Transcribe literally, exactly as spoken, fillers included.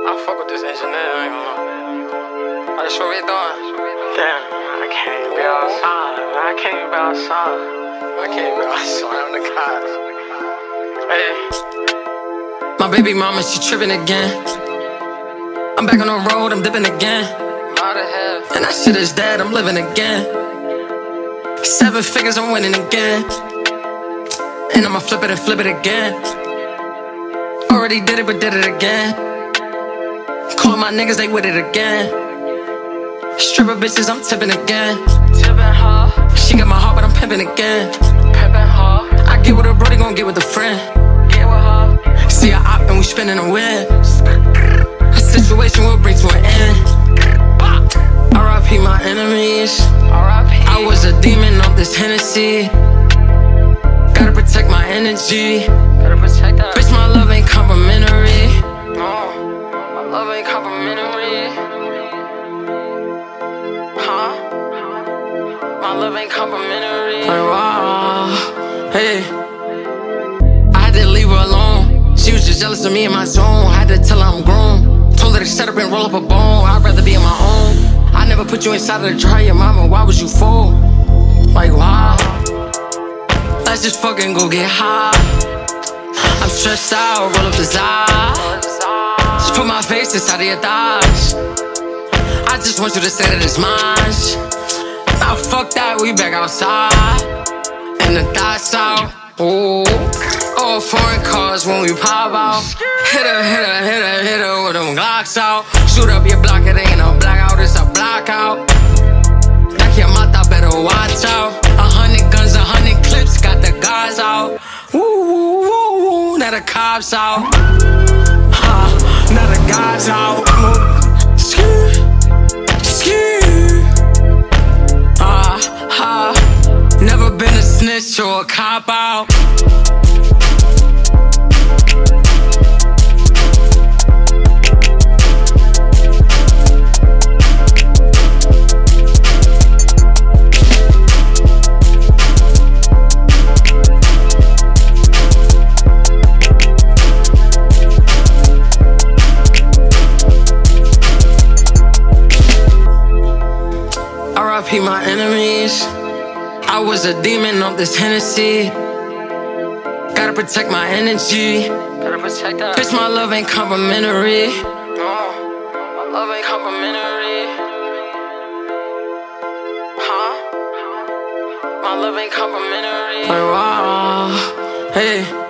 I fuck with this engineer, I ain't gonna lie. That's what we doing. Damn, I can't even be outside. I can't even be outside. I can't even be outside. I'm the cops. Hey. My baby mama, she tripping again. I'm back on the road, I'm dipping again. Out of hell. And that shit is dead, I'm living again. Seven figures, I'm winning again. And I'ma flip it and flip it again. Already did it, but did it again. Call my niggas, they with it again. Stripper bitches, I'm tipping again. Tipping her. She got my heart, but I'm pimping again. Pimping her. I get with a brody, gon' get with a friend. Get with her. See a op and we spinning a win. A situation will bring to an end. R I P my enemies. R I P I was a demon off this Hennessy. Gotta protect my energy. Gotta protect that. Bitch, my love ain't complimentary. No, my love ain't complimentary. Huh? My love ain't complimentary. Like, wow, hey. I had to leave her alone. She was just jealous of me in my zone. I had to tell her I'm grown. Told her to shut up and roll up a bone. I'd rather be on my own. I never put you inside of the dryer, mama. Why would you fall? Like, wow. Let's just fucking go get high. I'm stressed out, roll up the Zod. Just put my face inside of your thighs. I just want you to say that it's mine. Now fuck that, we back outside. And the thoughts out. Ooh. All foreign cars when we pop out. Hit her, hit her, hit her, hit her with them Glocks out. Shoot up your block, it ain't a blackout, it's a blackout. That your mata better watch out. A hundred guns, a hundred clips, got the guys out. Woo, woo, woo, woo, now the cops out. Ha, now the guys out. Ski, ski. Ah, ha, never been a snitch or a cop out. R I P my enemies. I was a demon off this Hennessy. Gotta protect my energy. Gotta protect that. Bitch, my love ain't complimentary. No, my love ain't complimentary. Huh? My love ain't complimentary. Like, wow, hey.